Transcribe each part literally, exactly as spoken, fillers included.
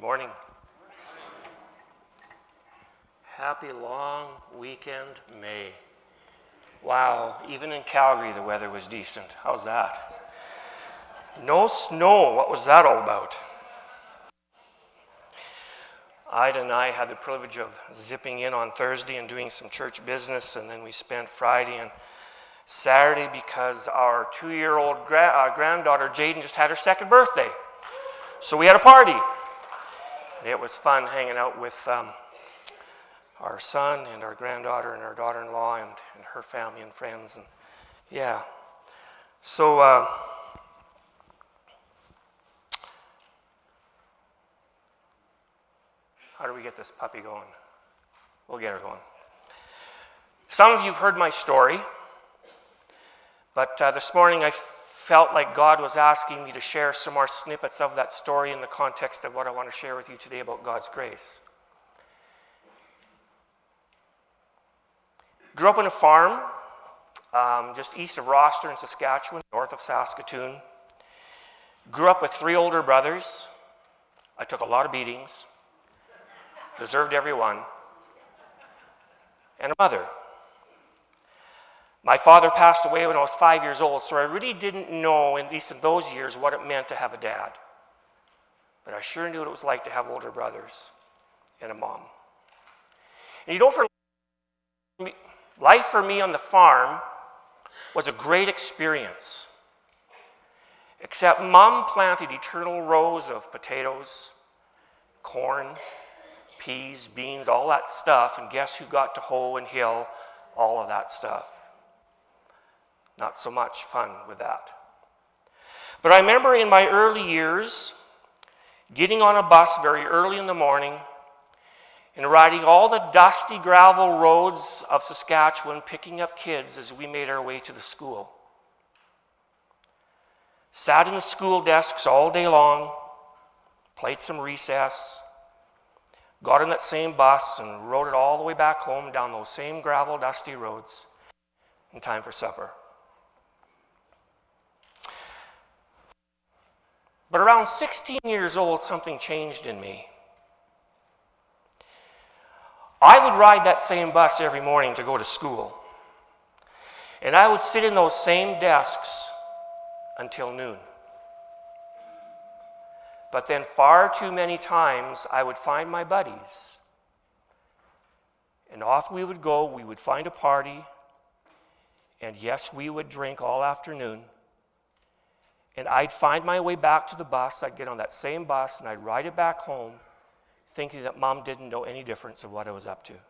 Morning. Happy long weekend, May. Wow, even in Calgary the weather was decent. How's that? No snow, what was that all about? Ida and I had the privilege of zipping in on Thursday and doing some church business, and then we spent Friday and Saturday because our two-year-old gra- uh, granddaughter Jaden just had her second birthday. So we had a party. It was fun hanging out with um, our son and our granddaughter and our daughter-in-law and, and her family and friends. And yeah. So uh, how do we get this puppy going? We'll get her going. Some of you have heard my story, but uh, this morning I felt like God was asking me to share some more snippets of that story in the context of what I want to share with you today about God's grace. Grew up on a farm um, just east of Roster in Saskatchewan, north of Saskatoon. Grew up with three older brothers. I took a lot of beatings, deserved every one, and a mother. My father passed away when I was five years old, so I really didn't know, at least in those years, what it meant to have a dad. But I sure knew what it was like to have older brothers and a mom. And you know, for me, life for me on the farm was a great experience. Except Mom planted eternal rows of potatoes, corn, peas, beans, all that stuff, and guess who got to hoe and hill all of that stuff? Not so much fun with that. But I remember in my early years getting on a bus very early in the morning and riding all the dusty gravel roads of Saskatchewan, picking up kids as we made our way to the school. Sat in the school desks all day long, played some recess, got on that same bus and rode it all the way back home down those same gravel, dusty roads in time for supper. But around sixteen years old, something changed in me. I would ride that same bus every morning to go to school. And I would sit in those same desks until noon. But then far too many times, I would find my buddies. And off we would go, we would find a party, and yes, we would drink all afternoon. And I'd find my way back to the bus, I'd get on that same bus, and I'd ride it back home, thinking that Mom didn't know any difference of what I was up to.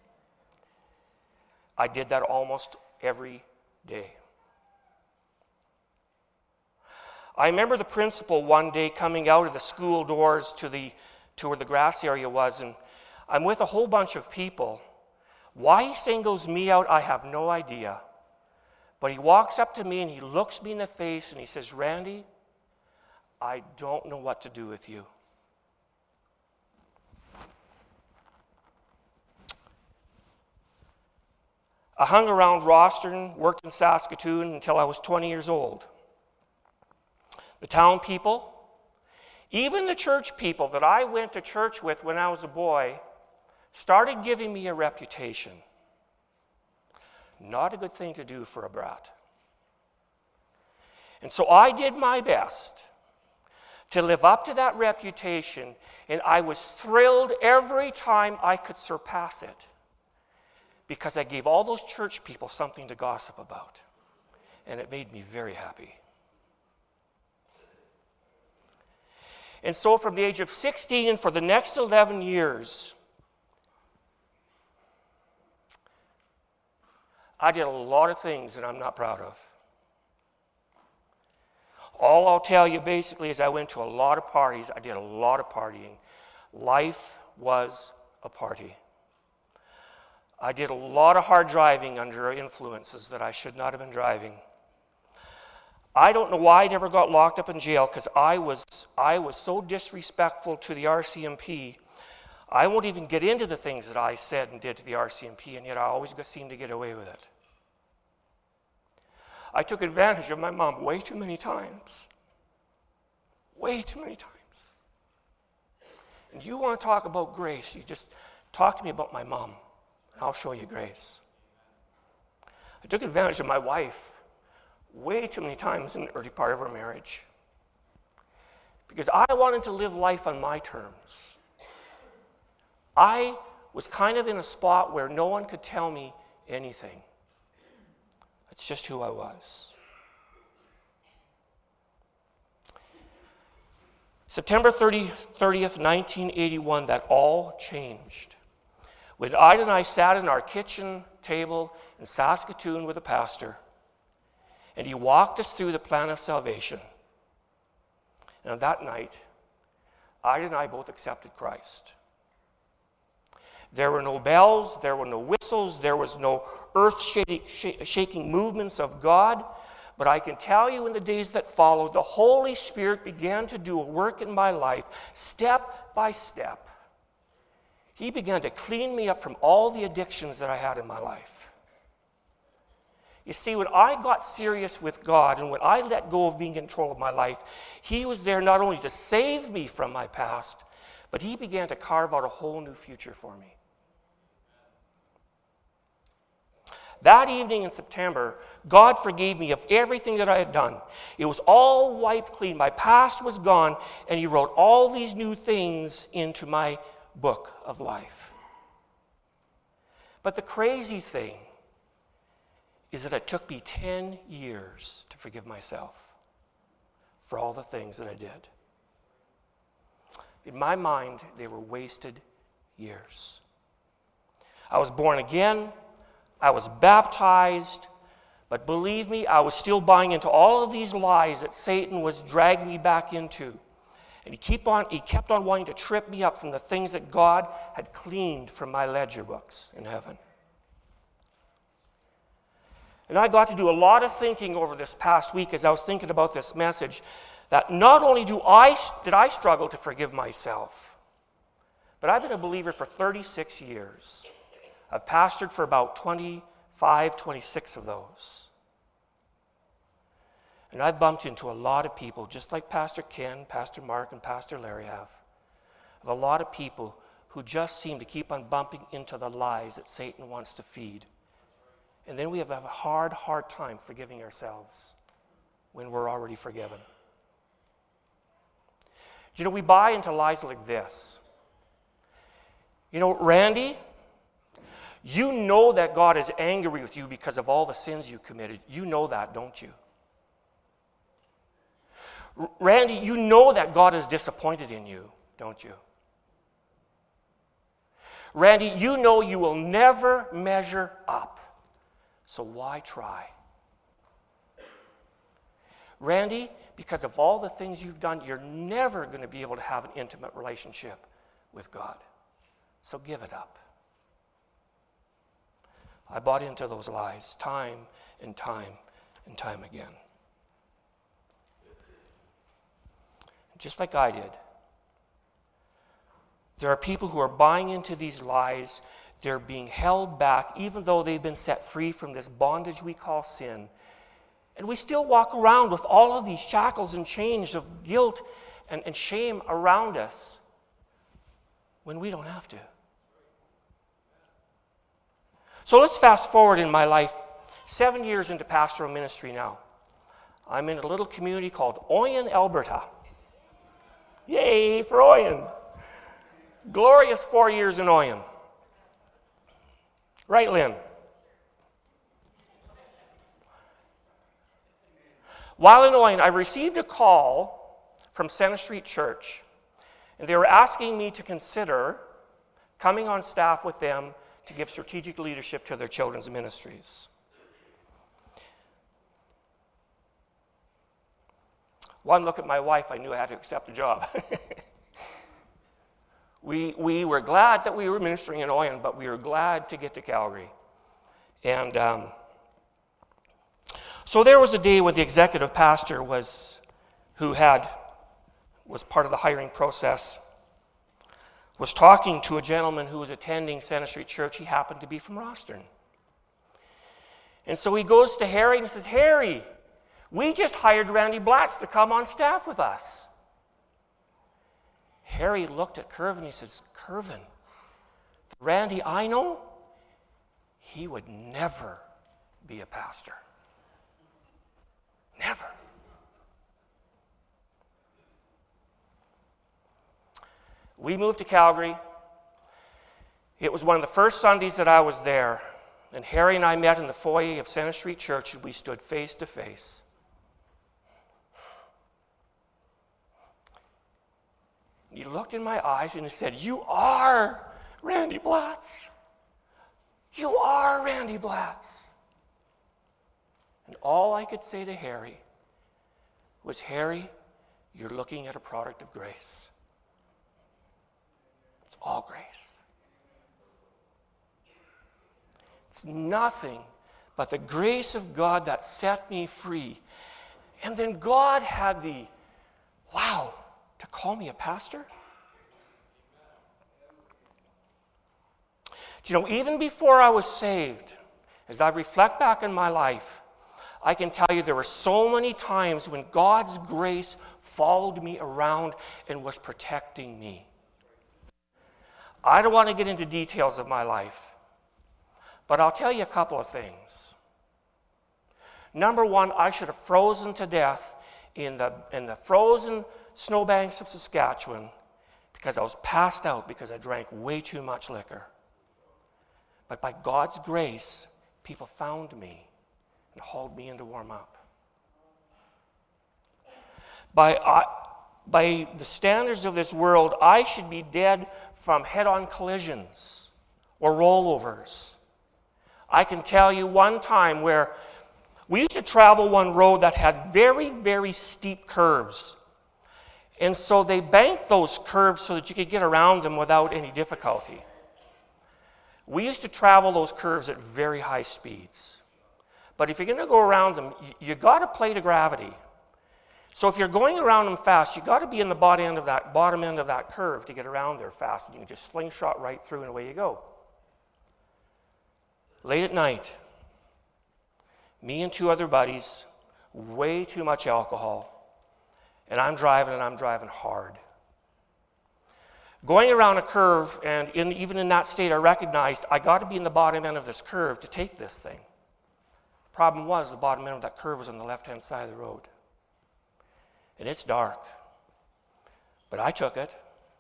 I did that almost every day. I remember the principal one day coming out of the school doors to, the, to where the grass area was, and I'm with a whole bunch of people. Why he singles me out, I have no idea. But he walks up to me and he looks me in the face and he says, "Randy, I don't know what to do with you." I hung around Rostern, worked in Saskatoon until I was twenty years old. The town people, even the church people that I went to church with when I was a boy, started giving me a reputation. Not a good thing to do for a brat. And so I did my best to live up to that reputation, and I was thrilled every time I could surpass it because I gave all those church people something to gossip about, and it made me very happy. And so from the age of sixteen and for the next eleven years, I did a lot of things that I'm not proud of. All I'll tell you basically is I went to a lot of parties. I did a lot of partying. Life was a party. I did a lot of hard driving under influences that I should not have been driving. I don't know why I never got locked up in jail because I was, I was so disrespectful to the R C M P. I won't even get into the things that I said and did to the R C M P, and yet I always seemed to get away with it. I took advantage of my mom way too many times. Way too many times. And you want to talk about grace, you just talk to me about my mom, and I'll show you grace. I took advantage of my wife way too many times in the early part of our marriage because I wanted to live life on my terms. I was kind of in a spot where no one could tell me anything. That's just who I was. September thirtieth, nineteen eighty-one, that all changed. When Ida and I sat in our kitchen table in Saskatoon with a pastor, and he walked us through the plan of salvation. And on that night, Ida and I both accepted Christ. There were no bells, there were no whistles, there was no earth-shaking movements of God. But I can tell you in the days that followed, the Holy Spirit began to do a work in my life, step by step. He began to clean me up from all the addictions that I had in my life. You see, when I got serious with God and when I let go of being in control of my life, He was there not only to save me from my past, but He began to carve out a whole new future for me. That evening in September, God forgave me of everything that I had done. It was all wiped clean. My past was gone, and He wrote all these new things into my book of life. But the crazy thing is that it took me ten years to forgive myself for all the things that I did. In my mind, they were wasted years. I was born again. I was baptized, but believe me, I was still buying into all of these lies that Satan was dragging me back into. And he, keep on, he kept on wanting to trip me up from the things that God had cleaned from my ledger books in heaven. And I got to do a lot of thinking over this past week as I was thinking about this message, that not only do I, did I struggle to forgive myself, but I've been a believer for thirty-six years. I've pastored for about twenty-five, twenty-six of those. And I've bumped into a lot of people, just like Pastor Ken, Pastor Mark, and Pastor Larry have, of a lot of people who just seem to keep on bumping into the lies that Satan wants to feed. And then we have a hard, hard time forgiving ourselves when we're already forgiven. You know, we buy into lies like this. You know, Randy, you know that God is angry with you because of all the sins you committed. You know that, don't you? R- Randy, you know that God is disappointed in you, don't you? Randy, you know you will never measure up, so why try? Randy, because of all the things you've done, you're never going to be able to have an intimate relationship with God, so give it up. I bought into those lies time and time and time again. Just like I did. There are people who are buying into these lies. They're being held back, even though they've been set free from this bondage we call sin. And we still walk around with all of these shackles and chains of guilt and, and shame around us when we don't have to. So let's fast forward in my life, seven years into pastoral ministry now. I'm in a little community called Oyen, Alberta. Yay for Oyen. Glorious four years in Oyen. Right, Lynn? While in Oyen, I received a call from Center Street Church, and they were asking me to consider coming on staff with them to give strategic leadership to their children's ministries. One look at my wife, I knew I had to accept the job. we, we were glad that we were ministering in Oyen, but we were glad to get to Calgary. And um, so there was a day when the executive pastor was, who had, was part of the hiring process, was talking to a gentleman who was attending Center Street Church. He happened to be from Rostern. And so he goes to Harry and says, Harry, we just hired Randy Blatz to come on staff with us. Harry looked at Curvin and he says, Curvin, the Randy I know, he would never be a pastor. Never. We moved to Calgary. It was one of the first Sundays that I was there, and Harry and I met in the foyer of Center Street Church, and we stood face to face. He looked in my eyes and he said, you are Randy Blatz. You are Randy Blatz. And all I could say to Harry was, Harry, you're looking at a product of grace. It's all grace. It's nothing but the grace of God that set me free. And then God had the, wow, to call me a pastor? Do you know, even before I was saved, as I reflect back in my life, I can tell you there were so many times when God's grace followed me around and was protecting me. I don't want to get into details of my life, but I'll tell you a couple of things. Number one, I should have frozen to death in the, in the frozen snowbanks of Saskatchewan because I was passed out because I drank way too much liquor. But by God's grace, people found me and hauled me in to warm up. By, uh, by the standards of this world, I should be dead from head-on collisions or rollovers. I can tell you one time where we used to travel one road that had very, very steep curves. And so they banked those curves so that you could get around them without any difficulty. We used to travel those curves at very high speeds. But if you're going to go around them, you, you got to play to gravity. So if you're going around them fast, you got to be in the bottom end of that bottom end of that curve to get around there fast. You can just slingshot right through and away you go. Late at night, me and two other buddies, way too much alcohol, and I'm driving and I'm driving hard. Going around a curve, and in, even in that state, I recognized I got to be in the bottom end of this curve to take this thing. The problem was the bottom end of that curve was on the left-hand side of the road. And it's dark. But I took it.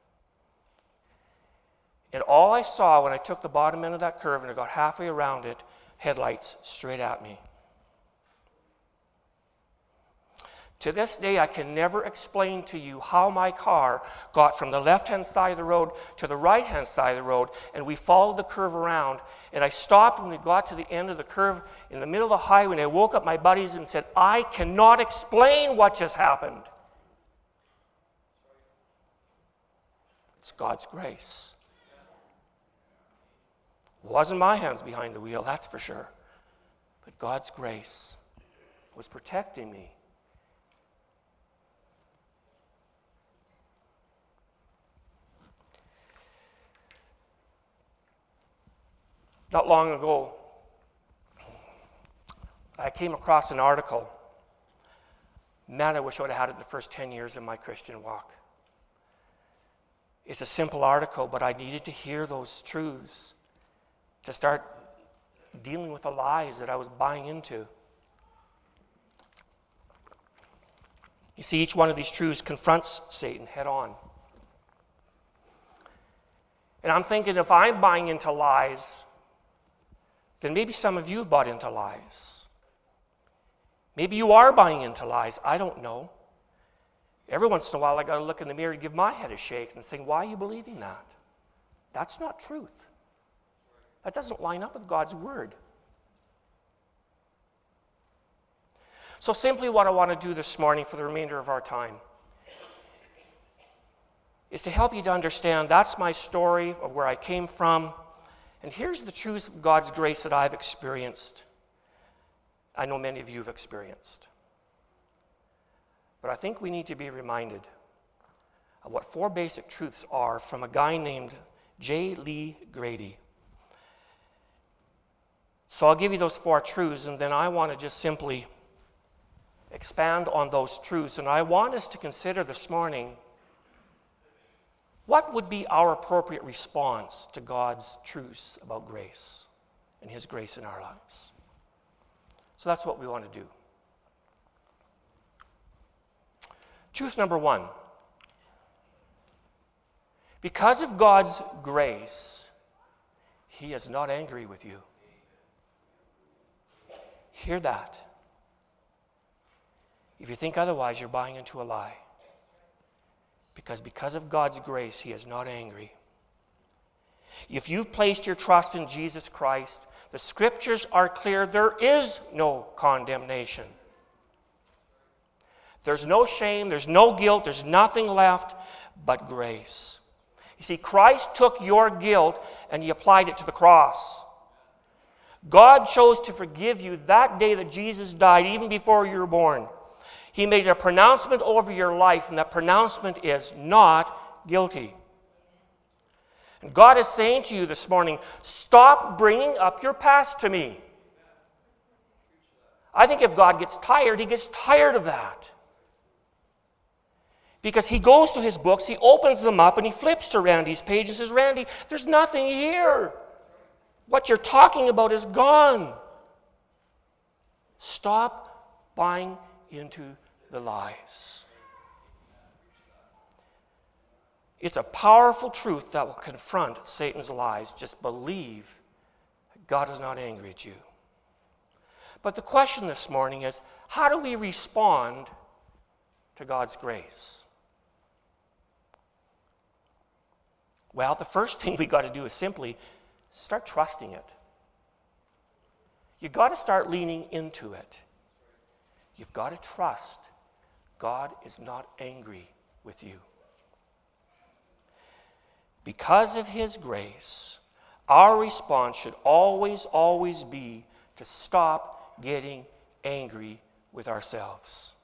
And all I saw when I took the bottom end of that curve and I got halfway around it, headlights straight at me. To this day, I can never explain to you how my car got from the left-hand side of the road to the right-hand side of the road, and we followed the curve around, and I stopped when we got to the end of the curve in the middle of the highway, and I woke up my buddies and said, I cannot explain what just happened. It's God's grace. It wasn't my hands behind the wheel, that's for sure. But God's grace was protecting me. Not long ago, I came across an article. Man, I wish I would have had it the first ten years of my Christian walk. It's a simple article, but I needed to hear those truths to start dealing with the lies that I was buying into. You see, each one of these truths confronts Satan head on. And I'm thinking, if I'm buying into lies, then maybe some of you have bought into lies. Maybe you are buying into lies. I don't know. Every once in a while, I got to look in the mirror and give my head a shake and say, why are you believing that? That's not truth. That doesn't line up with God's word. So simply what I want to do this morning for the remainder of our time is to help you to understand that's my story of where I came from. And here's the truth of God's grace that I've experienced. I know many of you have experienced. But I think we need to be reminded of what four basic truths are from a guy named J. Lee Grady. So I'll give you those four truths, and then I want to just simply expand on those truths. And I want us to consider this morning What would be our appropriate response to God's truths about grace and his grace in our lives? So that's what we want to do. Truth number one. Because of God's grace, he is not angry with you. Hear that. If you think otherwise, you're buying into a lie. Because because of God's grace, he is not angry. If you've placed your trust in Jesus Christ, the scriptures are clear, there is no condemnation. There's no shame, there's no guilt, there's nothing left but grace. You see, Christ took your guilt and he applied it to the cross. God chose to forgive you that day that Jesus died, even before you were born. He made a pronouncement over your life, and that pronouncement is not guilty. And God is saying to you this morning, stop bringing up your past to me. I think if God gets tired, he gets tired of that. Because he goes to his books, he opens them up, and he flips to Randy's page and says, Randy, there's nothing here. What you're talking about is gone. Stop buying into the lies. It's a powerful truth that will confront Satan's lies. Just believe that God is not angry at you. But the question this morning is, how do we respond to God's grace? Well, the first thing we got to do is simply start trusting it. You've got to start leaning into it. You've got to trust God is not angry with you. Because of his grace, our response should always, always be to stop getting angry with ourselves.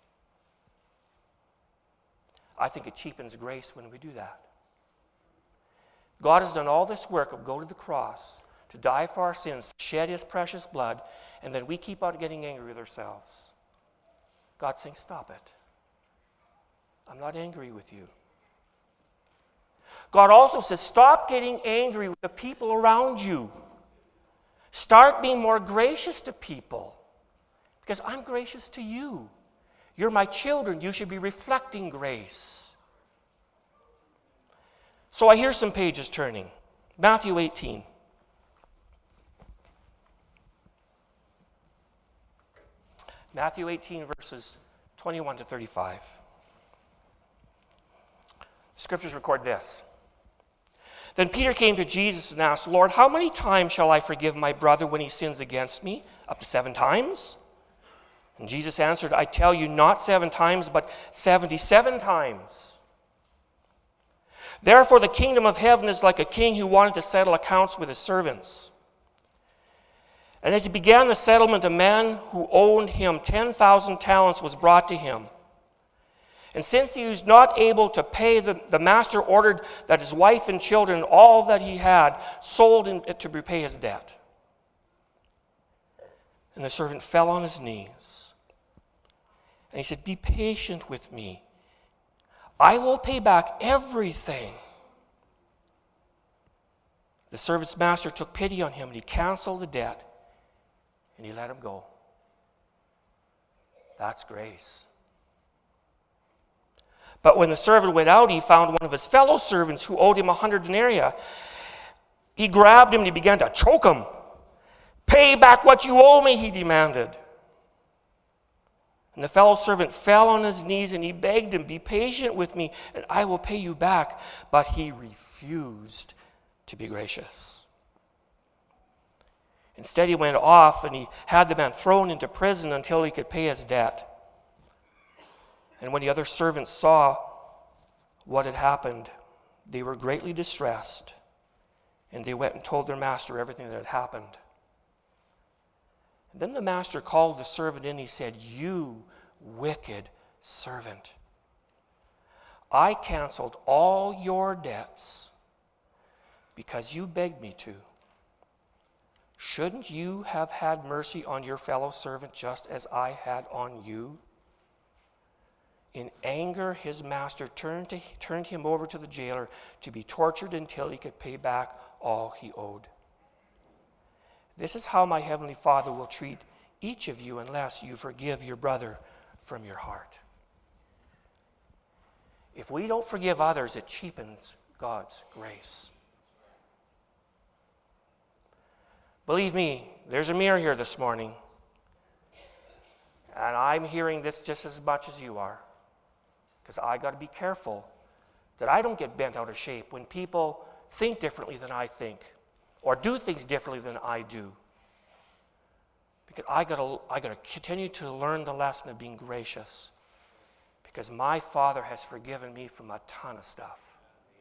I think it cheapens grace when we do that. God has done all this work of go to the cross, to die for our sins, to shed his precious blood, and then we keep on getting angry with ourselves. God's saying, stop it. I'm not angry with you. God also says, stop getting angry with the people around you. Start being more gracious to people, because I'm gracious to you. You're my children. You should be reflecting grace. So I hear some pages turning. Matthew eighteen. Matthew eighteen, verses twenty-one to thirty-five. The scriptures record this. Then Peter came to Jesus and asked, Lord, how many times shall I forgive my brother when he sins against me? Up to seven times? And Jesus answered, I tell you, not seven times, but seventy-seven times. Therefore, the kingdom of heaven is like a king who wanted to settle accounts with his servants. And as he began the settlement, a man who owed him ten thousand talents was brought to him. And since he was not able to pay, the, the master ordered that his wife and children and all that he had sold in, to repay his debt. And the servant fell on his knees. And he said, be patient with me. I will pay back everything. The servant's master took pity on him, and he canceled the debt, and he let him go. That's grace. But when the servant went out, he found one of his fellow servants who owed him a hundred denarii. He grabbed him and he began to choke him. Pay back what you owe me, he demanded. And the fellow servant fell on his knees and he begged him, be patient with me and I will pay you back. But he refused to be gracious. Instead, he went off and he had the man thrown into prison until he could pay his debt. And when the other servants saw what had happened, they were greatly distressed, and they went and told their master everything that had happened. And then the master called the servant in. He said, you wicked servant, I canceled all your debts because you begged me to. Shouldn't you have had mercy on your fellow servant just as I had on you? In anger, his master turned, to, turned him over to the jailer to be tortured until he could pay back all he owed. This is how my heavenly Father will treat each of you unless you forgive your brother from your heart. If we don't forgive others, it cheapens God's grace. Believe me, there's a mirror here this morning. And I'm hearing this just as much as you are. Because I got to be careful that I don't get bent out of shape when people think differently than I think or do things differently than I do. Because I got to I got to continue to learn the lesson of being gracious. Because my Father has forgiven me from a ton of stuff.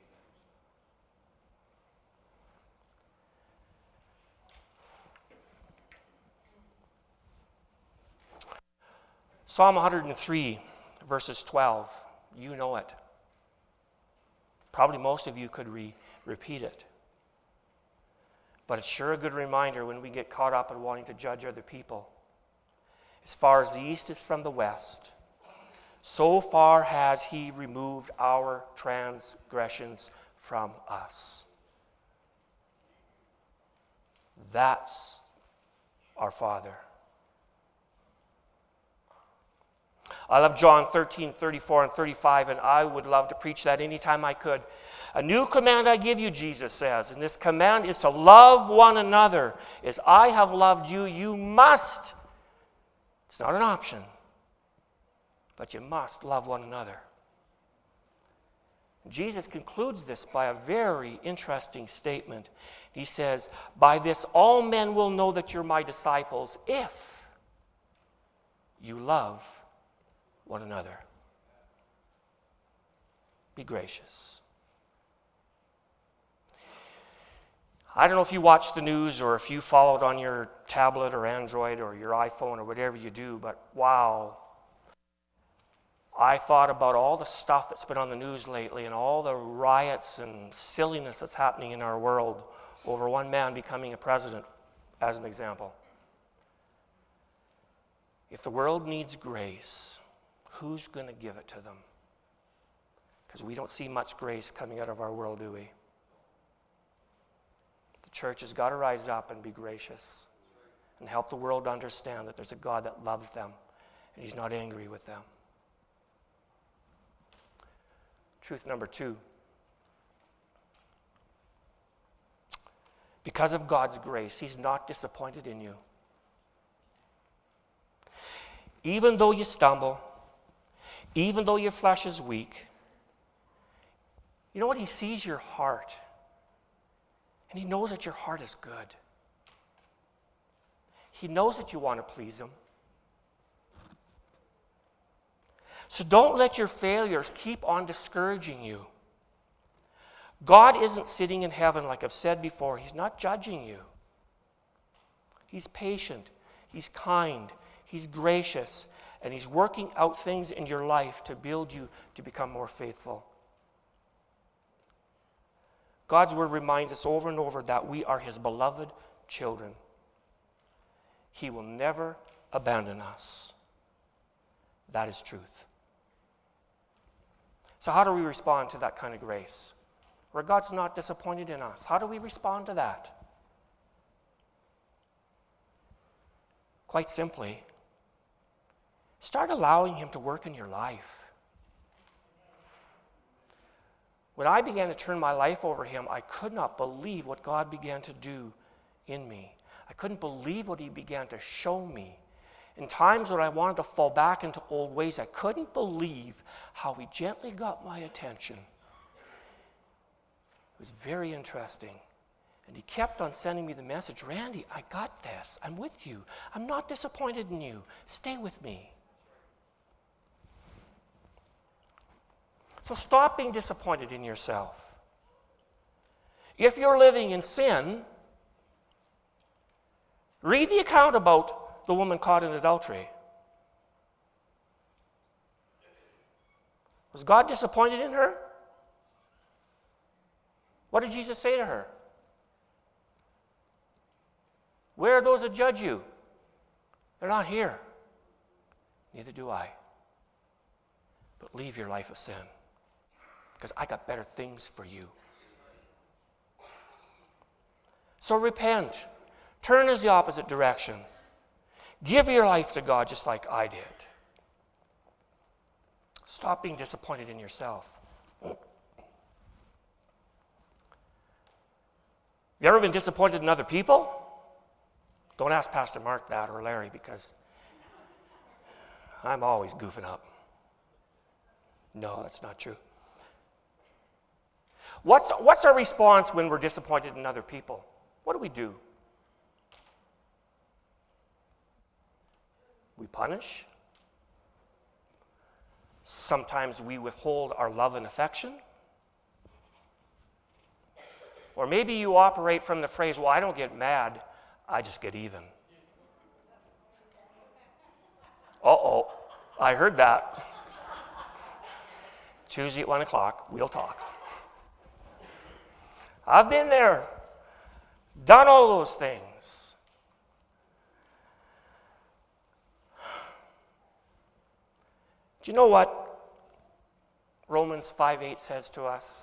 Psalm one hundred three, verses twelve. You know it. Probably most of you could re- repeat it. But it's sure a good reminder when we get caught up in wanting to judge other people. As far as the east is from the west, so far has he removed our transgressions from us. That's our Father. I love John thirteen, thirty-four and thirty-five, and I would love to preach that anytime I could. A new command I give you, Jesus says, and this command is to love one another. As I have loved you, you must. It's not an option, but you must love one another. Jesus concludes this by a very interesting statement. He says, by this all men will know that you're my disciples if you love one another. Be gracious. I don't know if you watch the news or if you follow it on your tablet or Android or your iPhone or whatever you do, but wow. I thought about all the stuff that's been on the news lately and all the riots and silliness that's happening in our world over one man becoming a president, as an example. If the world needs grace, who's going to give it to them? Because we don't see much grace coming out of our world, do we? The church has got to rise up and be gracious and help the world understand that there's a God that loves them and he's not angry with them. Truth number two. Because of God's grace, he's not disappointed in you. Even though you stumble, even though your flesh is weak, you know what? He sees your heart. And he knows that your heart is good. He knows that you want to please him. So don't let your failures keep on discouraging you. God isn't sitting in heaven, like I've said before. He's not judging you. He's patient. He's kind. He's gracious. And he's working out things in your life to build you to become more faithful. God's word reminds us over and over that we are his beloved children. He will never abandon us. That is truth. So how do we respond to that kind of grace? Where God's not disappointed in us. How do we respond to that? Quite simply, start allowing him to work in your life. When I began to turn my life over to him, I could not believe what God began to do in me. I couldn't believe what he began to show me. In times when I wanted to fall back into old ways, I couldn't believe how he gently got my attention. It was very interesting. And he kept on sending me the message, Randy, I got this. I'm with you. I'm not disappointed in you. Stay with me. So stop being disappointed in yourself. If you're living in sin, read the account about the woman caught in adultery. Was God disappointed in her? What did Jesus say to her? Where are those that judge you? They're not here. Neither do I. but leave your life of sin, because I got better things for you. So repent. Turn in the opposite direction. Give your life to God just like I did. Stop being disappointed in yourself. You ever been disappointed in other people? Don't ask Pastor Mark that or Larry, because I'm always goofing up. No, that's not true. What's, what's our response when we're disappointed in other people? What do we do? We punish. Sometimes we withhold our love and affection. Or maybe you operate from the phrase, well, I don't get mad, I just get even. Uh-oh, I heard that. Tuesday at one o'clock, we'll talk. I've been there, done all those things. Do you know what Romans five eight says to us?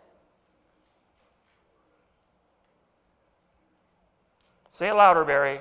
Say it louder, Barry.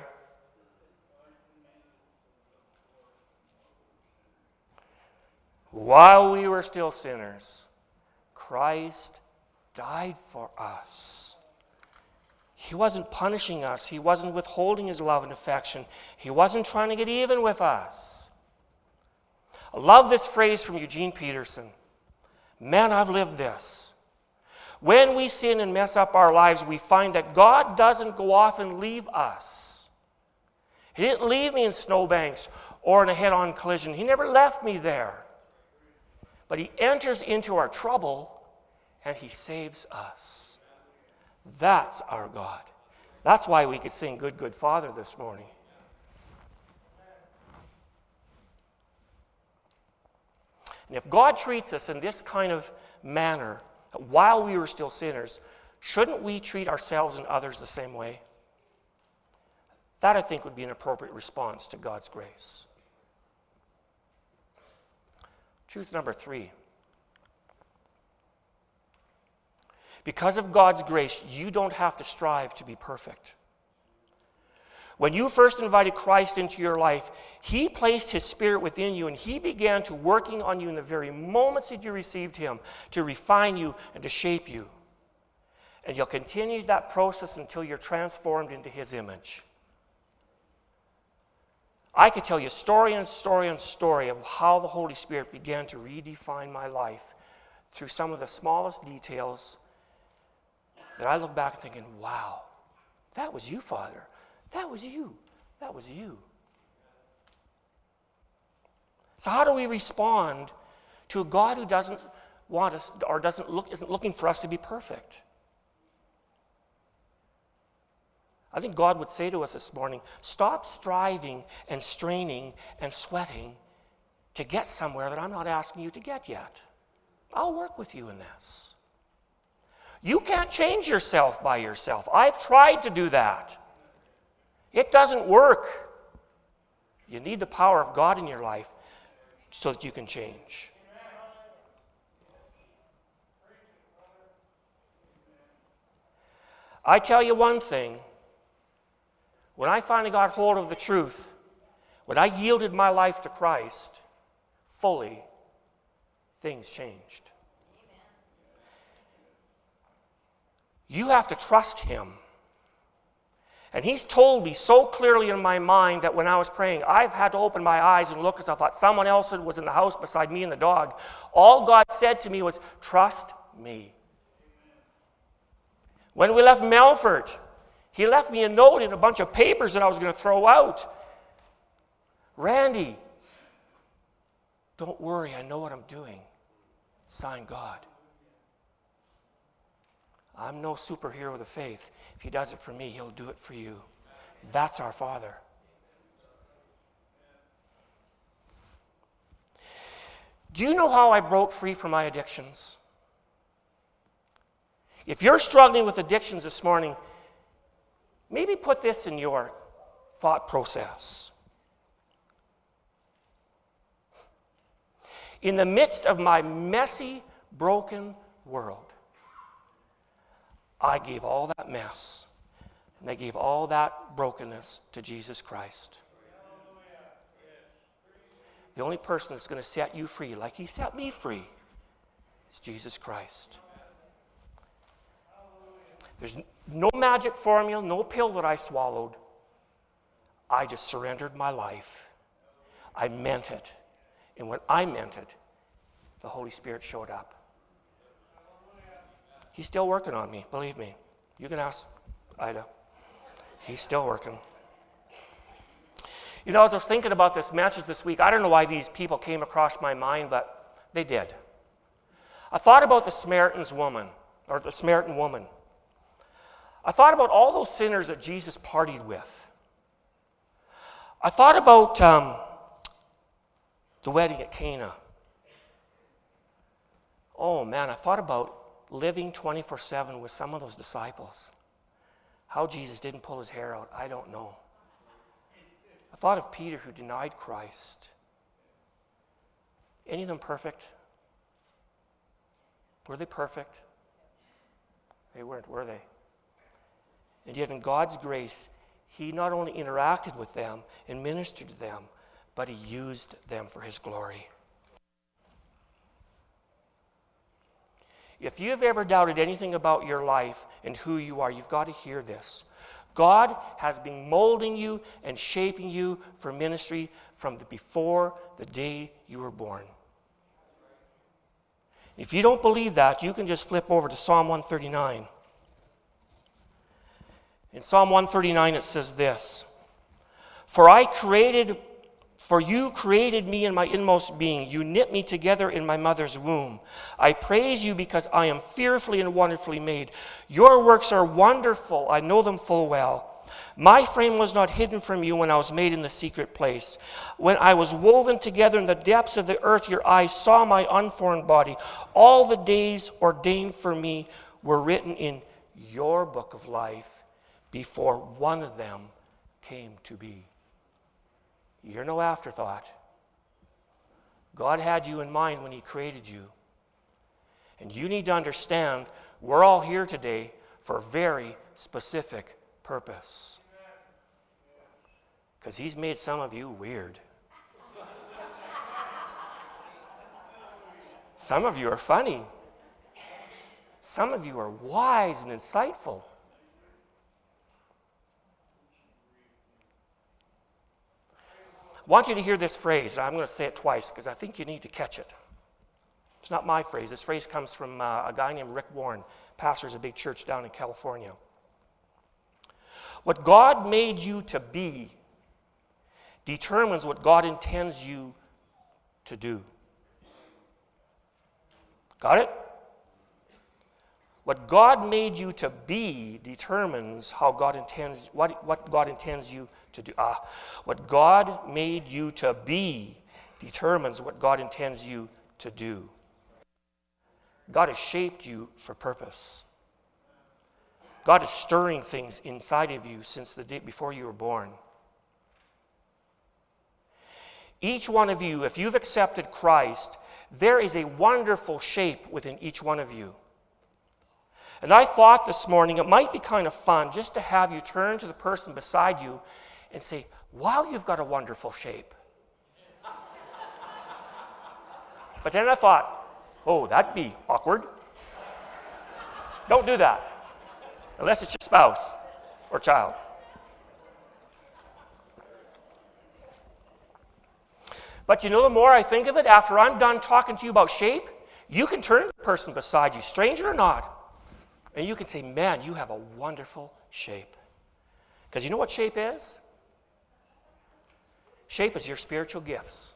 While we were still sinners, Christ died for us. He wasn't punishing us. He wasn't withholding his love and affection. He wasn't trying to get even with us. I love this phrase from Eugene Peterson. Man, I've lived this. When we sin and mess up our lives, we find that God doesn't go off and leave us. He didn't leave me in snowbanks or in a head-on collision. He never left me there. But he enters into our trouble and he saves us. That's our God. That's why we could sing Good, Good Father this morning. And if God treats us in this kind of manner, while we were still sinners, shouldn't we treat ourselves and others the same way? That, I think, would be an appropriate response to God's grace. Truth number three. Because of God's grace, you don't have to strive to be perfect. When you first invited Christ into your life, he placed his Spirit within you, and he began to working on you in the very moments that you received him to refine you and to shape you. And you'll continue that process until you're transformed into his image. I could tell you story and story and story of how the Holy Spirit began to redefine my life through some of the smallest details that I look back thinking, wow, that was you, Father. That was you. That was you. So how do we respond to a God who doesn't want us or doesn't look, isn't looking for us to be perfect? I think God would say to us this morning, stop striving and straining and sweating to get somewhere that I'm not asking you to get yet. I'll work with you in this. You can't change yourself by yourself. I've tried to do that. It doesn't work. You need the power of God in your life so that you can change. I tell you one thing. When I finally got hold of the truth, when I yielded my life to Christ fully, things changed. You have to trust him. And he's told me so clearly in my mind that when I was praying, I've had to open my eyes and look because I thought someone else was in the house beside me and the dog. All God said to me was, trust me. When we left Melfort, he left me a note and a bunch of papers that I was going to throw out. Randy, don't worry, I know what I'm doing. Sign God. I'm no superhero of the faith. If he does it for me, he'll do it for you. That's our Father. Do you know how I broke free from my addictions? If you're struggling with addictions this morning, maybe put this in your thought process. In the midst of my messy, broken world, I gave all that mess, and I gave all that brokenness to Jesus Christ. The only person that's going to set you free, like he set me free, is Jesus Christ. There's no magic formula, no pill that I swallowed. I just surrendered my life. I meant it. And when I meant it, the Holy Spirit showed up. He's still working on me, believe me. You can ask Ida. He's still working. You know, as I was thinking about this message this week, I don't know why these people came across my mind, but they did. I thought about the Samaritan's woman, or the Samaritan woman. I thought about all those sinners that Jesus partied with. I thought about um, the wedding at Cana. Oh man, I thought about living twenty-four seven with some of those disciples. How Jesus didn't pull his hair out, I don't know. I thought of Peter who denied Christ. Any of them perfect? Were they perfect? They weren't, were they? And yet in God's grace, he not only interacted with them and ministered to them, but he used them for his glory. If you have ever doubted anything about your life and who you are, you've got to hear this. God has been molding you and shaping you for ministry from the before the day you were born. If you don't believe that, you can just flip over to Psalm one thirty-nine. In Psalm one thirty-nine it says this, For I created, for you created me in my inmost being. You knit me together in my mother's womb. I praise you because I am fearfully and wonderfully made. Your works are wonderful. I know them full well. My frame was not hidden from you when I was made in the secret place. When I was woven together in the depths of the earth, your eyes saw my unformed body. All the days ordained for me were written in your book of life before one of them came to be. You're no afterthought. God had you in mind when he created you. And you need to understand we're all here today for a very specific purpose. Because he's made some of you weird. Some of you are funny. Some of you are wise and insightful. I want you to hear this phrase. I'm going to say it twice because I think you need to catch it. It's not my phrase. This phrase comes from uh, a guy named Rick Warren, pastors a big church down in California. What God made you to be determines what God intends you to do. Got it? What God made you to be determines how God intends, what, what God intends you to do. Ah, what God made you to be determines what God intends you to do. God has shaped you for purpose. God is stirring things inside of you since the day before you were born. Each one of you, if you've accepted Christ, there is a wonderful shape within each one of you. And I thought this morning it might be kind of fun just to have you turn to the person beside you and say, wow, you've got a wonderful shape. But then I thought, oh, that'd be awkward. Don't do that. Unless it's your spouse or child. But you know, the more I think of it, after I'm done talking to you about shape, you can turn to the person beside you, stranger or not, and you can say, man, you have a wonderful shape. Because you know what shape is? Shape is your spiritual gifts.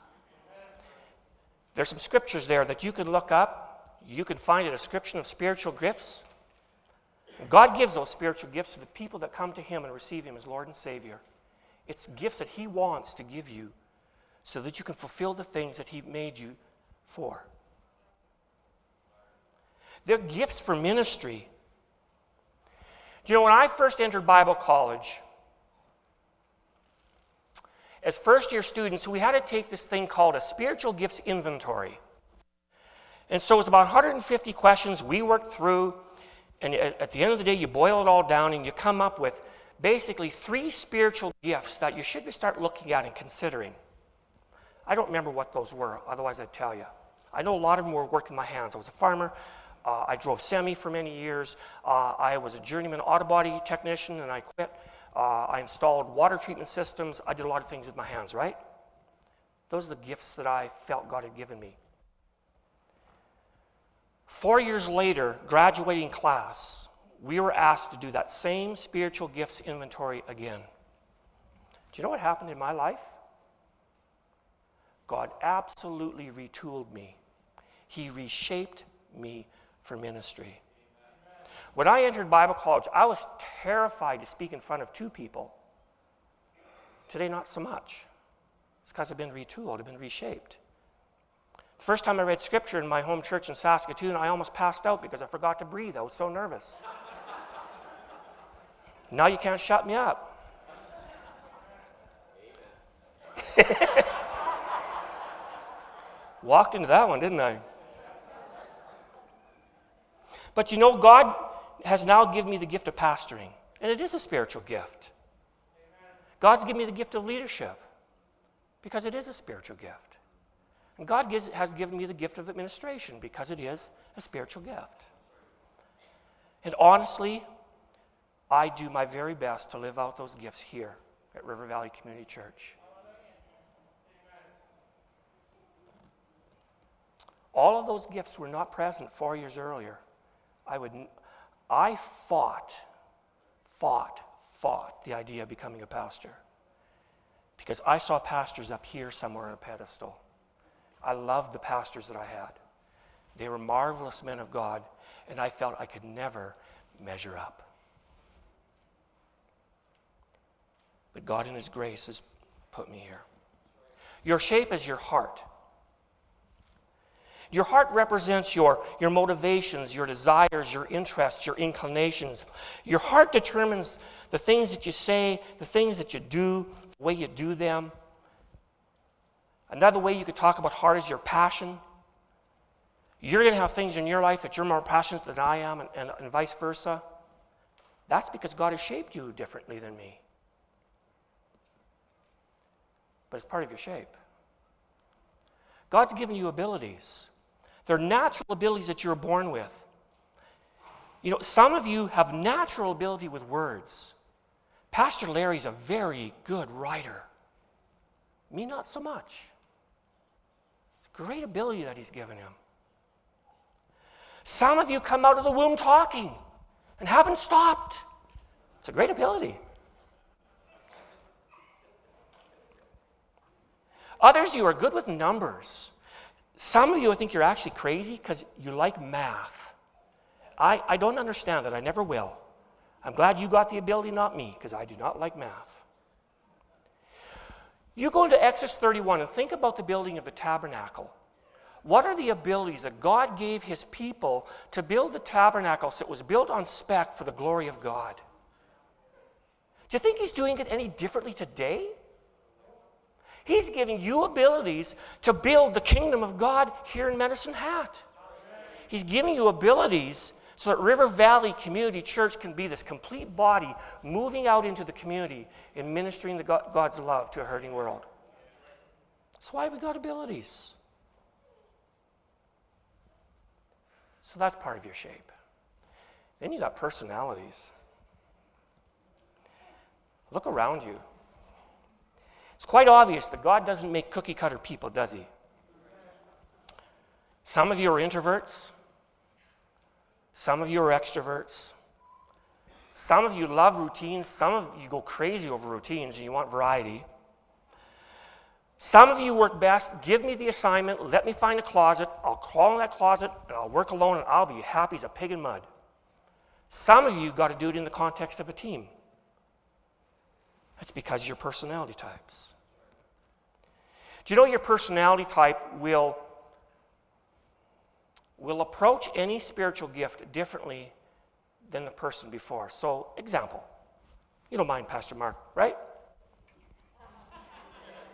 There's some scriptures there that you can look up. You can find a description of spiritual gifts. God gives those spiritual gifts to the people that come to him and receive him as Lord and Savior. It's gifts that he wants to give you so that you can fulfill the things that he made you for. They're gifts for ministry. Do you know, when I first entered Bible college, as first-year students, we had to take this thing called a spiritual gifts inventory. And so it's about one hundred fifty questions we worked through, and at the end of the day, you boil it all down and you come up with basically three spiritual gifts that you should start looking at and considering. I don't remember what those were, otherwise I'd tell you. I know a lot of them were working my hands. I was a farmer. Uh, I drove semi for many years. Uh, I was a journeyman auto body technician, and I quit. Uh, I installed water treatment systems. I did a lot of things with my hands, right? Those are the gifts that I felt God had given me. Four years later, graduating class, we were asked to do that same spiritual gifts inventory again. Do you know what happened in my life? God absolutely retooled me. He reshaped me for ministry. When I entered Bible college, I was terrified to speak in front of two people. Today, not so much. It's because I've been retooled, I've been reshaped. The first time I read scripture in my home church in Saskatoon, I almost passed out because I forgot to breathe. I was so nervous. Now you can't shut me up. Walked into that one, didn't I? But you know, God has now given me the gift of pastoring, and it is a spiritual gift. God's given me the gift of leadership because it is a spiritual gift. And God gives, has given me the gift of administration because it is a spiritual gift. And honestly, I do my very best to live out those gifts here at River Valley Community Church. All of those gifts were not present four years earlier. I would, I fought, fought, fought the idea of becoming a pastor because I saw pastors up here somewhere on a pedestal. I loved the pastors that I had. They were marvelous men of God, and I felt I could never measure up. But God in His grace has put me here. Your shape is your heart. Your heart represents your, your motivations, your desires, your interests, your inclinations. Your heart determines the things that you say, the things that you do, the way you do them. Another way you could talk about heart is your passion. You're going to have things in your life that you're more passionate than I am, and, and, and vice versa. That's because God has shaped you differently than me. But it's part of your shape. God's given you abilities. They're natural abilities that you're born with. You know, some of you have natural ability with words. Pastor Larry's a very good writer. Me, not so much. It's a great ability that He's given him. Some of you come out of the womb talking and haven't stopped. It's a great ability. Others of you are good with numbers. Some of you, I think you're actually crazy because you like math. I, I don't understand that. I never will. I'm glad you got the ability, not me, because I do not like math. You go into Exodus thirty-one and think about the building of the tabernacle. What are the abilities that God gave His people to build the tabernacle so it was built on spec for the glory of God? Do you think He's doing it any differently today? He's giving you abilities to build the kingdom of God here in Medicine Hat. He's giving you abilities so that River Valley Community Church can be this complete body moving out into the community and ministering the God, God's love to a hurting world. That's why we got abilities. So that's part of your shape. Then you got personalities. Look around you. It's quite obvious that God doesn't make cookie-cutter people, does He? Some of you are introverts. Some of you are extroverts. Some of you love routines. Some of you go crazy over routines and you want variety. Some of you work best, give me the assignment, let me find a closet, I'll crawl in that closet, and I'll work alone, and I'll be happy as a pig in mud. Some of you got to do it in the context of a team. That's because of your personality types. Do you know your personality type will, will approach any spiritual gift differently than the person before? So, example. You don't mind Pastor Mark, right?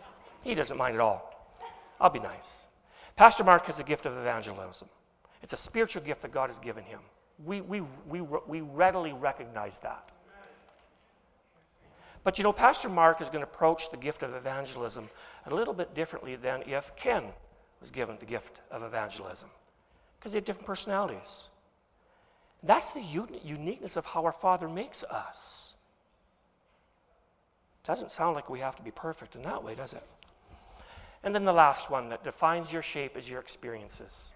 He doesn't mind at all. I'll be nice. Pastor Mark has a gift of evangelism. It's a spiritual gift that God has given him. We, we, we, we readily recognize that. But you know, Pastor Mark is going to approach the gift of evangelism a little bit differently than if Ken was given the gift of evangelism, because they have different personalities. That's the un- uniqueness of how our Father makes us. Doesn't sound like we have to be perfect in that way, does it? And then the last one that defines your shape is your experiences.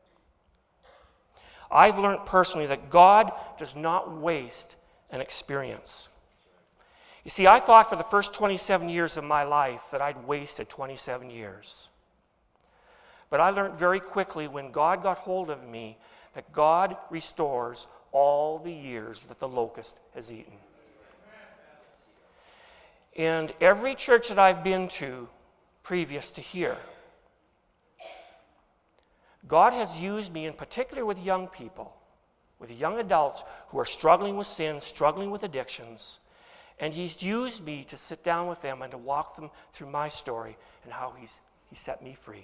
I've learned personally that God does not waste an experience. You see, I thought for the first twenty-seven years of my life that I'd wasted twenty-seven years. But I learned very quickly when God got hold of me that God restores all the years that the locust has eaten. And every church that I've been to previous to here, God has used me in particular with young people, with young adults who are struggling with sin, struggling with addictions, and He's used me to sit down with them and to walk them through my story and how He's He set me free.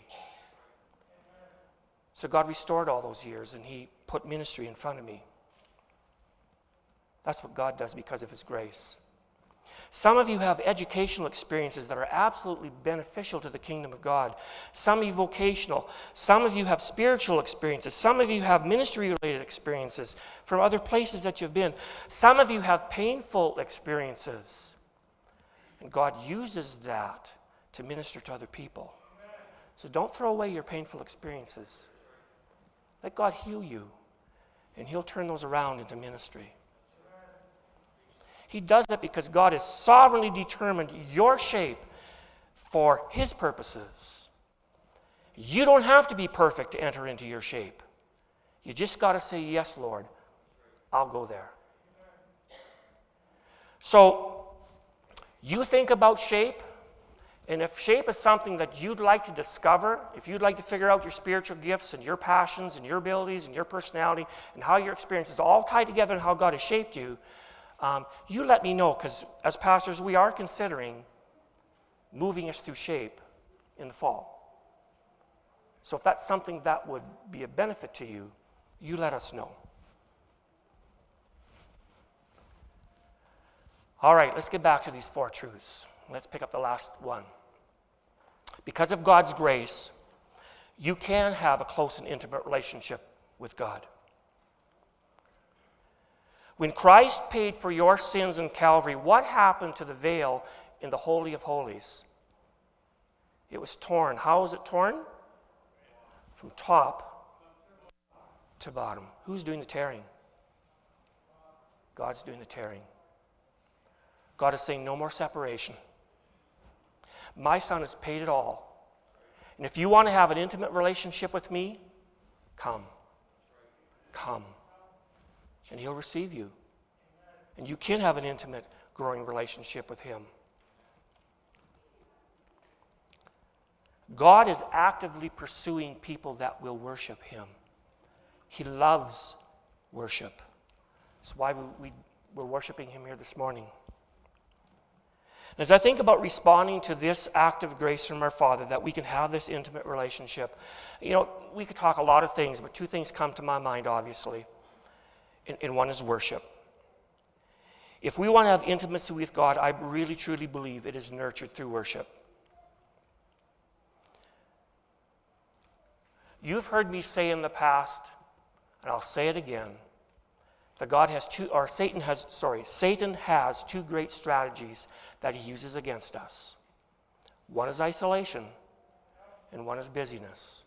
So God restored all those years, and He put ministry in front of me. That's what God does because of His grace. Some of you have educational experiences that are absolutely beneficial to the kingdom of God. Some of you vocational. Some of you have spiritual experiences. Some of you have ministry-related experiences from other places that you've been. Some of you have painful experiences. And God uses that to minister to other people. So don't throw away your painful experiences. Let God heal you, and He'll turn those around into ministry. He does that because God has sovereignly determined your shape for His purposes. You don't have to be perfect to enter into your shape. You just got to say, yes, Lord, I'll go there. So, you think about shape, and if shape is something that you'd like to discover, if you'd like to figure out your spiritual gifts and your passions and your abilities and your personality and how your experiences all tie together and how God has shaped you, Um, you let me know, because as pastors, we are considering moving us through shape in the fall. So if that's something that would be a benefit to you, you let us know. All right, let's get back to these four truths. Let's pick up the last one. Because of God's grace, you can have a close and intimate relationship with God. When Christ paid for your sins in Calvary, what happened to the veil in the Holy of Holies? It was torn. How was it torn? From top to bottom. Who's doing the tearing? God's doing the tearing. God is saying no more separation. My Son has paid it all. And if you want to have an intimate relationship with me, come. Come. And He'll receive you. And you can have an intimate, growing relationship with Him. God is actively pursuing people that will worship Him. He loves worship. That's why we, we, we're worshiping Him here this morning. And as I think about responding to this act of grace from our Father, that we can have this intimate relationship, you know, we could talk a lot of things, but two things come to my mind, obviously. And one is worship. If we want to have intimacy with God, I really truly believe it is nurtured through worship. You've heard me say in the past, and I'll say it again, that God has two, or Satan has, sorry, Satan has two great strategies that he uses against us. One is isolation, and one is busyness.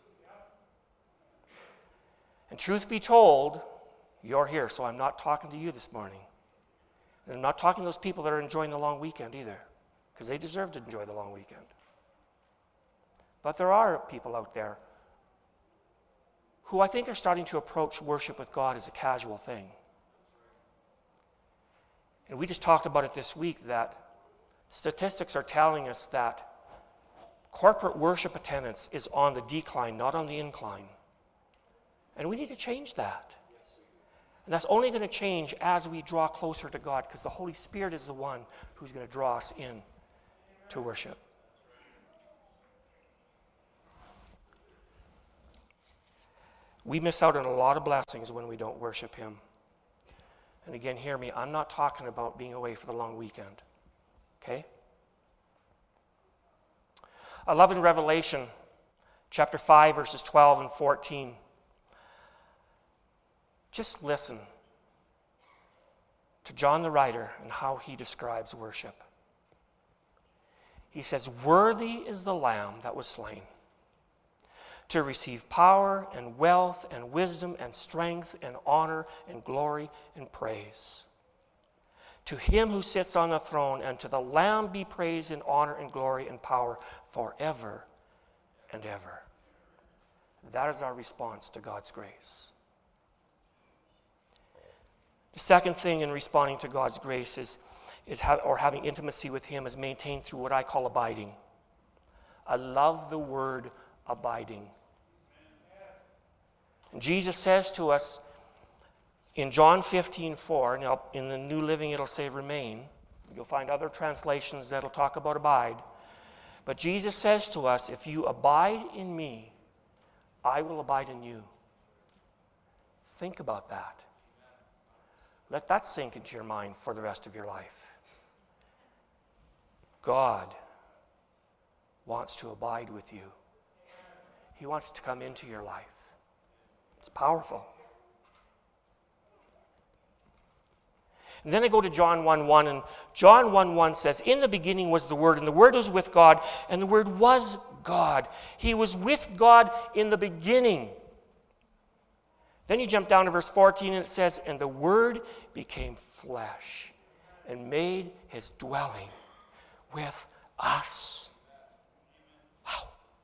And truth be told, you're here, so I'm not talking to you this morning. And I'm not talking to those people that are enjoying the long weekend either, because they deserve to enjoy the long weekend. But there are people out there who I think are starting to approach worship with God as a casual thing. And we just talked about it this week, that statistics are telling us that corporate worship attendance is on the decline, not on the incline. And we need to change that. And that's only going to change as we draw closer to God, because the Holy Spirit is the one who's going to draw us in to worship. We miss out on a lot of blessings when we don't worship him. And again, hear me, I'm not talking about being away for the long weekend. Okay? I love in Revelation chapter five, verses twelve and fourteen. Just listen to John the writer and how he describes worship. He says, "Worthy is the Lamb that was slain to receive power and wealth and wisdom and strength and honor and glory and praise. To him who sits on the throne and to the Lamb be praise and honor and glory and power forever and ever." That is our response to God's grace. The second thing in responding to God's grace is, is ha- or having intimacy with him is maintained through what I call abiding. I love the word abiding. And Jesus says to us in John fifteen four, now in the New Living it'll say remain. You'll find other translations that'll talk about abide. But Jesus says to us, if you abide in me, I will abide in you. Think about that. Let that sink into your mind for the rest of your life. God wants to abide with you. He wants to come into your life. It's powerful. And then I go to John one one, and John one one says, "In the beginning was the Word, and the Word was with God, and the Word was God. He was with God in the beginning." Then you jump down to verse fourteen, and it says, "And the Word became flesh and made his dwelling with us." Wow.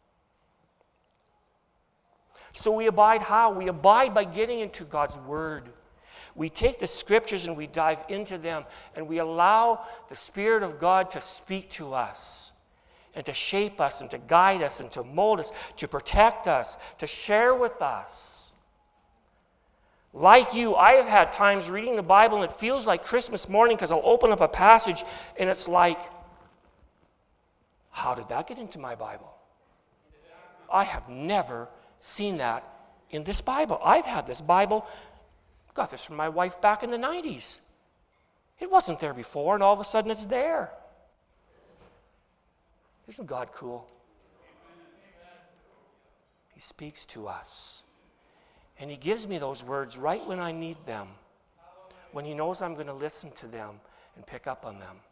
So we abide how? We abide by getting into God's Word. We take the Scriptures and we dive into them, and we allow the Spirit of God to speak to us and to shape us and to guide us and to mold us, to protect us, to share with us. Like you, I have had times reading the Bible and it feels like Christmas morning because I'll open up a passage and it's like, how did that get into my Bible? I have never seen that in this Bible. I've had this Bible, got this from my wife back in the nineties. It wasn't there before, and all of a sudden it's there. Isn't God cool? He speaks to us. And he gives me those words right when I need them, when he knows I'm going to listen to them and pick up on them.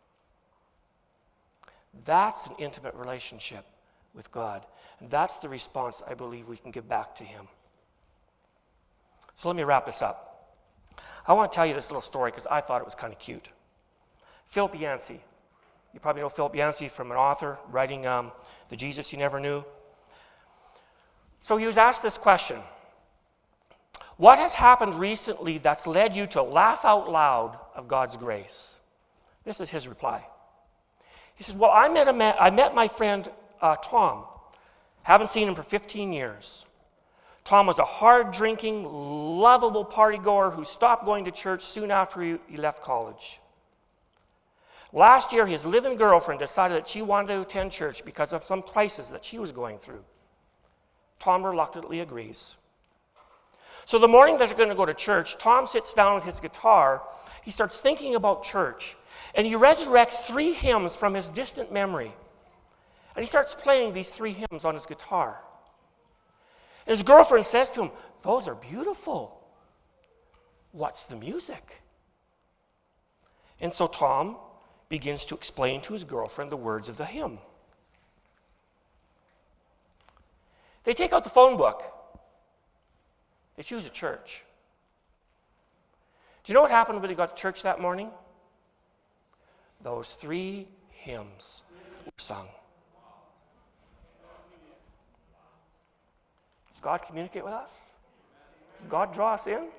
That's an intimate relationship with God. And that's the response I believe we can give back to him. So let me wrap this up. I want to tell you this little story because I thought it was kind of cute. Philip Yancey. You probably know Philip Yancey from an author writing um, The Jesus You Never Knew. So he was asked this question: what has happened recently that's led you to laugh out loud of God's grace? This is his reply. He says, well, I met, a man, I met my friend uh, Tom. Haven't seen him for fifteen years. Tom was a hard-drinking, lovable party-goer who stopped going to church soon after he, he left college. Last year, his live-in girlfriend decided that she wanted to attend church because of some crisis that she was going through. Tom reluctantly agrees. So the morning that they're going to go to church, Tom sits down with his guitar. He starts thinking about church, and he resurrects three hymns from his distant memory. And he starts playing these three hymns on his guitar. And his girlfriend says to him, those are beautiful. What's the music? And so Tom begins to explain to his girlfriend the words of the hymn. They take out the phone book. They choose a church. Do you know what happened when they got to church that morning? Those three hymns were sung. Does God communicate with us? Does God draw us in?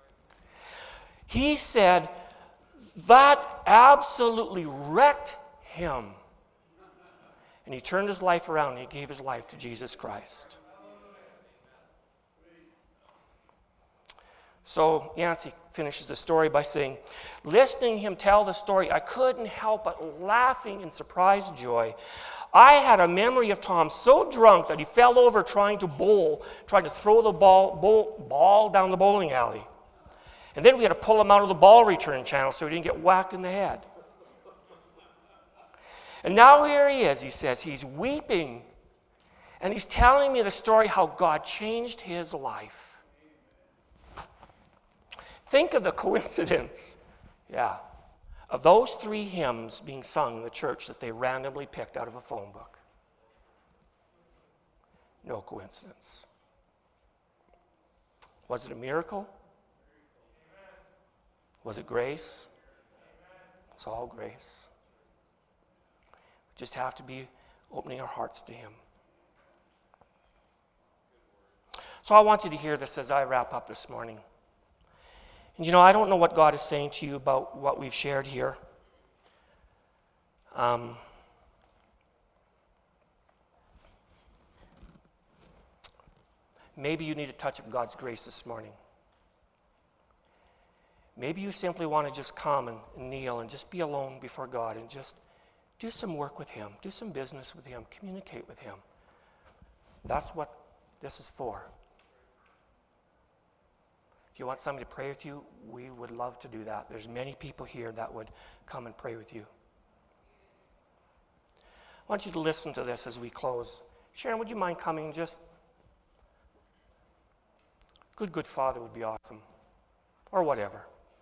He said that absolutely wrecked him. And he turned his life around and he gave his life to Jesus Christ. So Yancey finishes the story by saying, listening him tell the story, I couldn't help but laughing in surprised joy. I had a memory of Tom so drunk that he fell over trying to bowl, trying to throw the ball, bowl, ball down the bowling alley. And then we had to pull him out of the ball return channel so he didn't get whacked in the head. And now here he is, he says, he's weeping. And he's telling me the story how God changed his life. Think of the coincidence, yeah, of those three hymns being sung in the church that they randomly picked out of a phone book. No coincidence. Was it a miracle? Was it grace? It's all grace. We just have to be opening our hearts to him. So I want you to hear this as I wrap up this morning. And you know, I don't know what God is saying to you about what we've shared here. Um, maybe you need a touch of God's grace this morning. Maybe you simply want to just come and kneel and just be alone before God and just do some work with him, do some business with him, communicate with him. That's what this is for. If you want somebody to pray with you, we would love to do that. There's many people here that would come and pray with you. I want you to listen to this as we close. Sharon, would you mind coming? Just good, good Father would be awesome. Or whatever.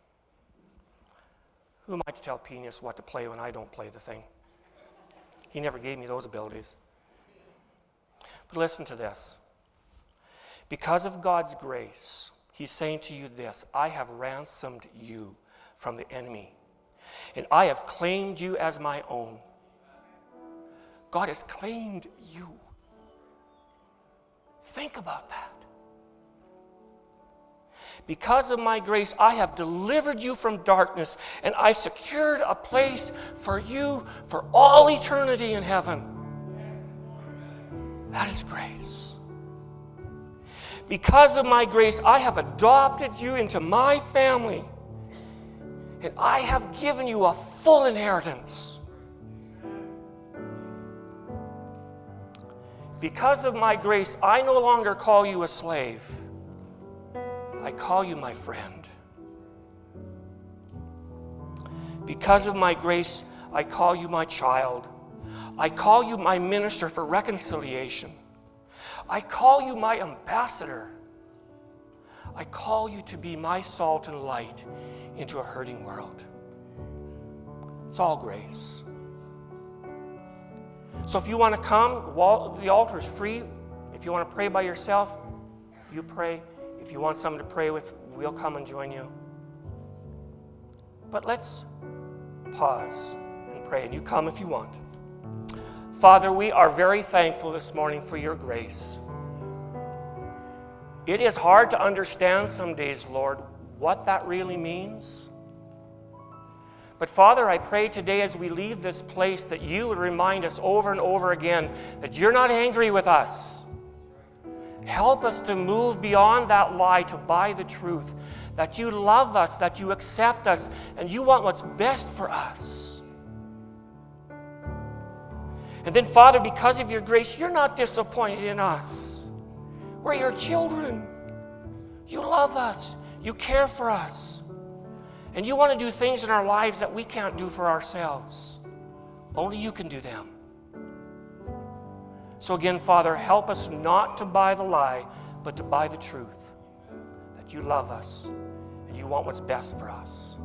Who am I to tell Penis what to play when I don't play the thing? He never gave me those abilities. But listen to this. Because of God's grace, he's saying to you this, I have ransomed you from the enemy, and I have claimed you as my own. God has claimed you. Think about that. Because of my grace, I have delivered you from darkness, and I've secured a place for you for all eternity in heaven. That is grace. Because of my grace, I have adopted you into my family, and I have given you a full inheritance. Because of my grace, I no longer call you a slave. I call you my friend. Because of my grace, I call you my child. I call you my minister for reconciliation. I call you my ambassador. I call you to be my salt and light into a hurting world. It's all grace. So if you want to come, the altar is free. If you want to pray by yourself, you pray. If you want someone to pray with, we'll come and join you. But let's pause and pray, and you come if you want. Father, we are very thankful this morning for your grace. It is hard to understand some days, Lord, what that really means. But Father, I pray today as we leave this place that you would remind us over and over again that you're not angry with us. Help us to move beyond that lie to buy the truth, that you love us, that you accept us, and you want what's best for us. And then, Father, because of your grace, you're not disappointed in us. We're your children. You love us. You care for us. And you want to do things in our lives that we can't do for ourselves. Only you can do them. So again, Father, help us not to buy the lie, but to buy the truth. That you love us and you want what's best for us.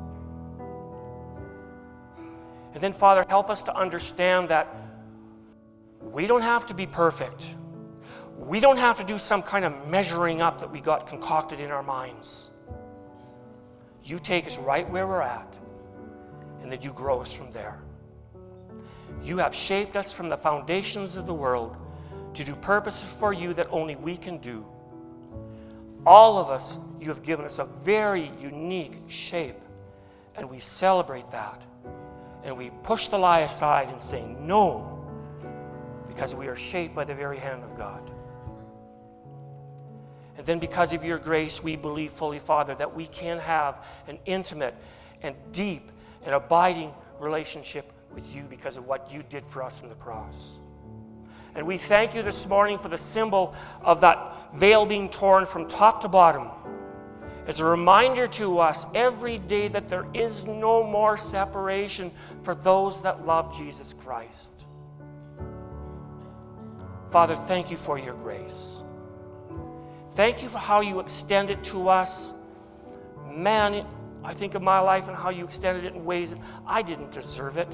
And then, Father, help us to understand that we don't have to be perfect. We don't have to do some kind of measuring up that we got concocted in our minds. You take us right where we're at, and then you grow us from there. You have shaped us from the foundations of the world to do purposes for you that only we can do. All of us, you have given us a very unique shape, and we celebrate that. And we push the lie aside and say no, because we are shaped by the very hand of God. And then because of your grace, we believe fully, Father, that we can have an intimate and deep and abiding relationship with you because of what you did for us on the cross. And we thank you this morning for the symbol of that veil being torn from top to bottom as a reminder to us every day that there is no more separation for those that love Jesus Christ. Father, thank you for your grace. Thank you for how you extend it to us. Man, I think of my life and how you extended it in ways that I didn't deserve it.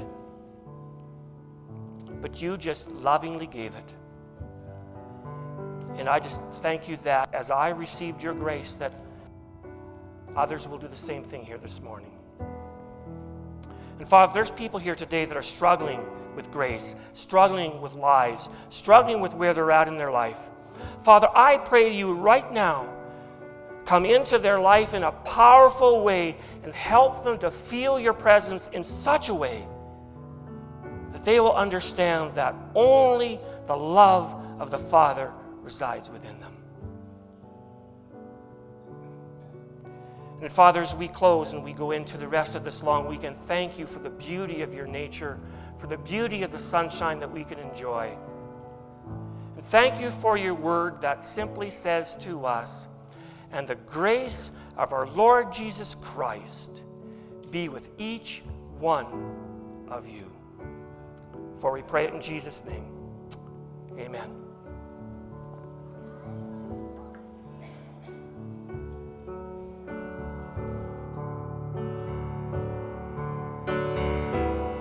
But you just lovingly gave it. And I just thank you that as I received your grace, that others will do the same thing here this morning. And Father, there's people here today that are struggling with grace, struggling with lies, struggling with where they're at in their life. Father, I pray you right now, come into their life in a powerful way and help them to feel your presence in such a way that they will understand that only the love of the Father resides within them. And Father, as we close and we go into the rest of this long weekend, thank you for the beauty of your nature, for the beauty of the sunshine that we can enjoy. And thank you for your word that simply says to us, and the grace of our Lord Jesus Christ be with each one of you. For we pray it in Jesus' name. Amen.